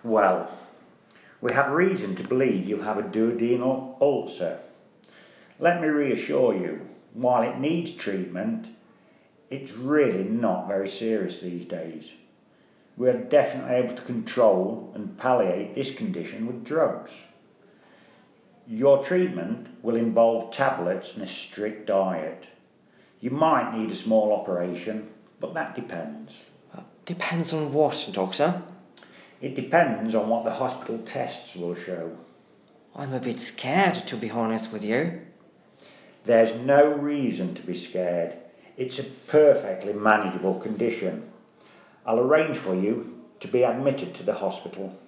Well, we have reason to believe you have a duodenal ulcer. Let me reassure you, while it needs treatment, it's really not very serious these days. We are definitely able to control and palliate this condition with drugs. Your treatment will involve tablets and a strict diet. You might need a small operation, but that depends. Depends on what, Doctor? It depends on what the hospital tests will show. I'm a bit scared, to be honest with you. There's no reason to be scared. It's a perfectly manageable condition. I'll arrange for you to be admitted to the hospital.